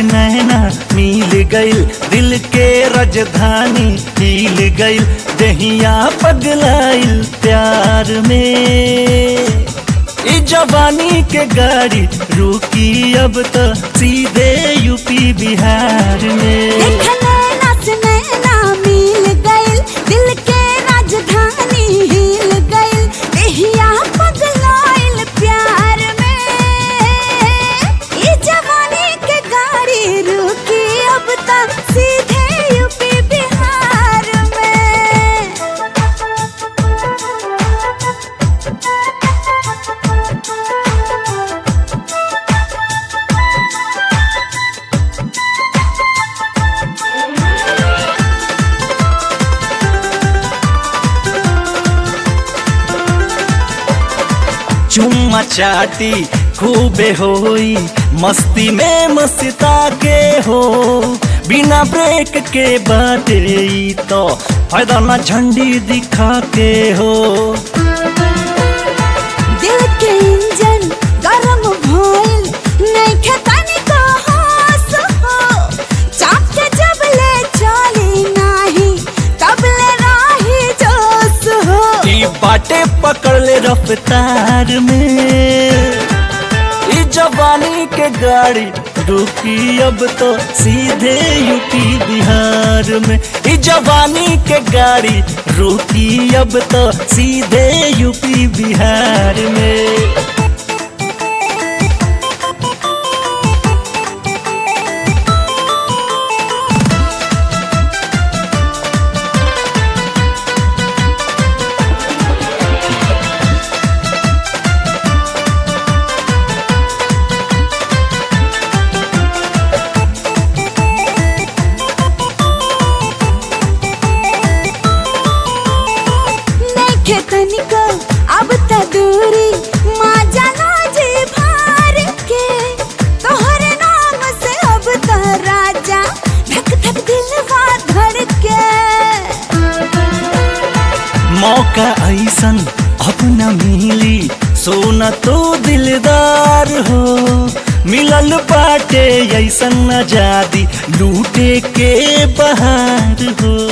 नैना मिल गइल, दिल के राजधानी हिल गइल, दहिया पगलाइल प्यार में। ई जवानी के गाड़ी रुकी अब तो सीधे यूपी बिहार में। नैना से नैना मिल गइल, दिल के राजधानी हिल गइल, दहिया पगलाइल प्यार में। ई जवानी के गाड़ी रुकी अब तक सीधे यूपी बिहार में। चुम्मा चाटी खूबे होई, मस्ती में मस्ता के हो, बिना ब्रेक के बाटे ई तो फायदा ना झंडी दिखा के हो। दिल के इंजन गरम भइल, नइखे तनिको होश हो, चाप के जब ले चली नाही तब ले राही जोश हो। ई बाटे पकड़ ले रफ्तार में, ई जवानी के गाड़ी रुकी अब तो सीधे यूपी बिहार में। ई जवानी के गाड़ी रुकी अब तो सीधे यूपी बिहार में। नइखे तनिको अब त दूरी, माँ जाना जी भार के, तोहरे नाम से अब त राजा धक धक दिलवा धड़के। मौका ऐसन अब न मिली, सोना तो दिलदार हो, मिलल बाटे ऐसन आजादी लूटे के बहार हो।